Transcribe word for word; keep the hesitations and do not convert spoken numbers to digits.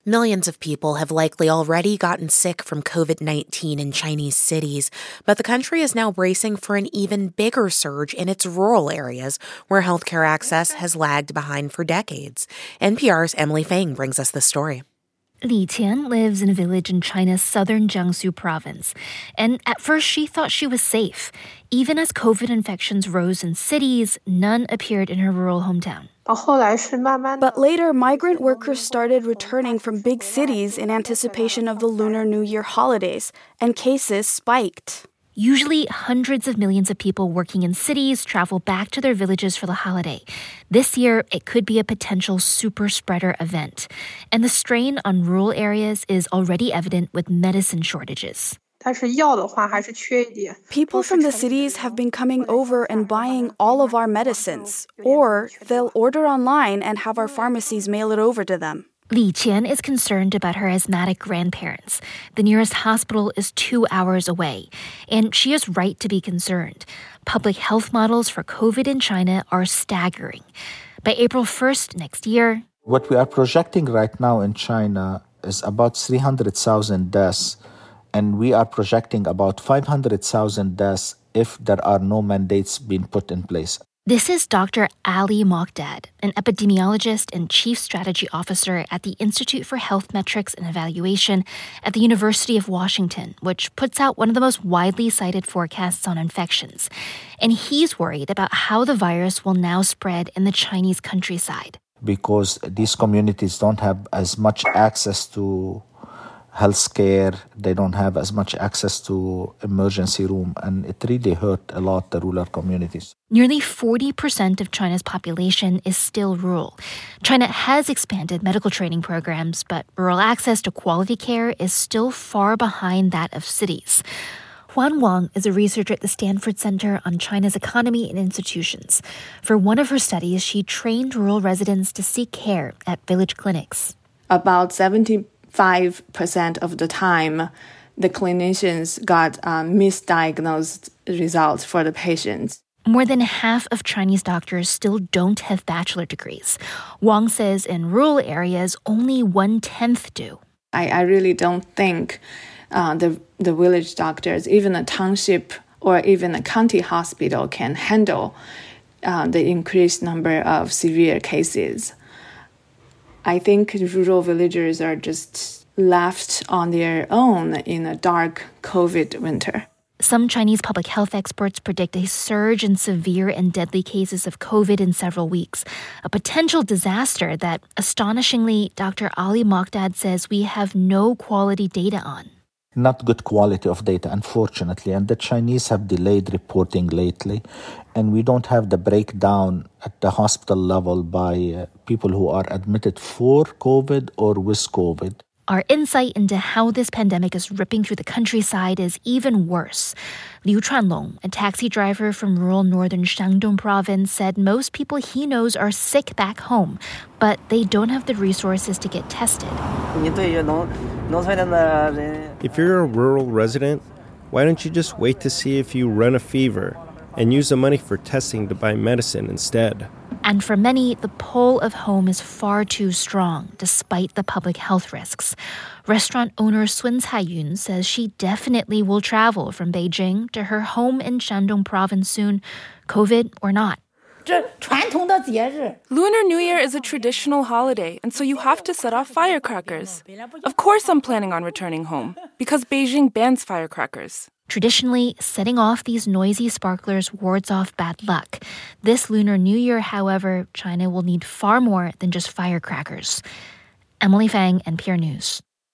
Millions of people have likely already gotten sick from covid nineteen in Chinese cities, but the country is now bracing for an even bigger surge in its rural areas where healthcare access has lagged behind for decades. N P R's Emily Fang brings us the story. Li Qian lives in a village in China's southern Jiangsu province, and at first she thought she was safe. Even as COVID infections rose in cities, none appeared in her rural hometown. But later, migrant workers started returning from big cities in anticipation of the Lunar New Year holidays, and cases spiked. Usually, hundreds of millions of people working in cities travel back to their villages for the holiday. This year, it could be a potential super spreader event. And the strain on rural areas is already evident with medicine shortages. People from the cities have been coming over and buying all of our medicines, or they'll order online and have our pharmacies mail it over to them. Li Qian is concerned about her asthmatic grandparents. The nearest hospital is two hours away, and she is right to be concerned. Public health models for COVID in China are staggering. By April first next year, what we are projecting right now in China is about three hundred thousand deaths, and we are projecting about five hundred thousand deaths if there are no mandates being put in place. This is Doctor Ali Mokdad, an epidemiologist and chief strategy officer at the Institute for Health Metrics and Evaluation at the University of Washington, which puts out one of the most widely cited forecasts on infections. And he's worried about how the virus will now spread in the Chinese countryside. Because these communities don't have as much access to healthcare, they don't have as much access to emergency room, and it really hurt a lot the rural communities. Nearly forty percent of China's population is still rural. China has expanded medical training programs, but rural access to quality care is still far behind that of cities. Huan Wang is a researcher at the Stanford Center on China's Economy and Institutions. For one of her studies, she trained rural residents to seek care at village clinics. About seventy-five percent of the time, the clinicians got um, misdiagnosed results for the patients. More than half of Chinese doctors still don't have bachelor degrees. Wang says in rural areas, only one-tenth do. I, I really don't think uh, the, the village doctors, even a township or even a county hospital can handle uh, the increased number of severe cases. I think rural villagers are just left on their own in a dark COVID winter. Some Chinese public health experts predict a surge in severe and deadly cases of COVID in several weeks, a potential disaster that, astonishingly, Doctor Ali Mokdad says we have no quality data on. Not good quality of data, unfortunately, and the Chinese have delayed reporting lately, and we don't have the breakdown at the hospital level by uh, people who are admitted for COVID or with COVID. Our insight into how this pandemic is ripping through the countryside is even worse. Liu Chuanlong, a taxi driver from rural northern Shandong province, said most people he knows are sick back home, but they don't have the resources to get tested. If you're a rural resident, why don't you just wait to see if you run a fever and use the money for testing to buy medicine instead? And for many, the pull of home is far too strong, despite the public health risks. Restaurant owner Sun Caiyun says she definitely will travel from Beijing to her home in Shandong province soon, COVID or not. Lunar New Year is a traditional holiday, and so you have to set off firecrackers. Of course I'm planning on returning home, because Beijing bans firecrackers. Traditionally, setting off these noisy sparklers wards off bad luck. This Lunar New Year, however, China will need far more than just firecrackers. Emily Fang, N P R News.